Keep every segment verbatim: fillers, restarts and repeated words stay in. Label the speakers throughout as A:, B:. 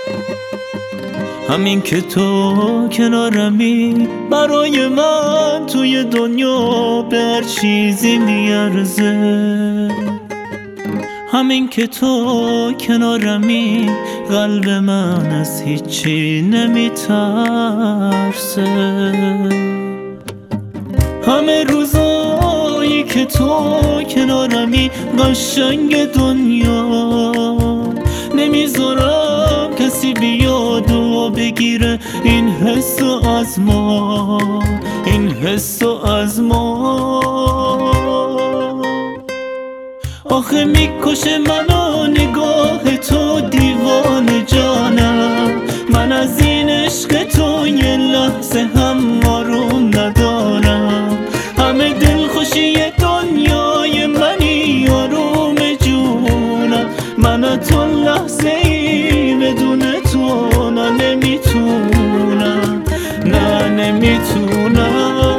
A: همین که تو کنارمی برای من توی دنیا به هر چیزی میارزه. همین که تو کنارمی قلب من از هیچی نمیترسه. همه روزایی که تو کنارمی قشنگ دنیا، نمیذارم کسی بیاد و بگیره این حسو از ما، این حسو از ما. آخه میکشه منو نگاه تو دیوانه جانم، من از این عشق تو یه لحظه هم آروم ندارم. همه دلخوشی دنیای منی آروم جونم، من تو لحظه ای بدون تو نه نمیتونم، نه نمیتونم.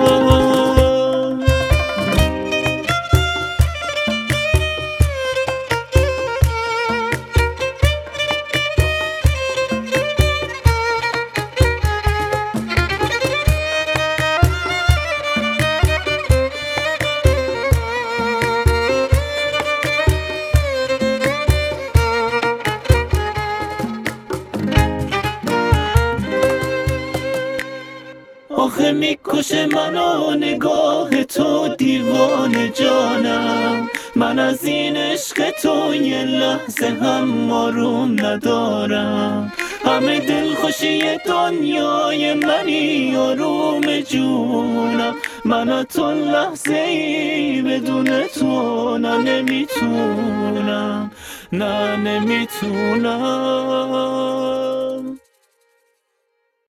A: آخه میکشه منو نگاه تو دیوانه جانم، من از این عشق تو یه لحظه هم آروم ندارم. همه دلخوشی دنیای منی آروم جونم، من تو لحظه ای بدون تو نه نمیتونم، نه نمیتونم.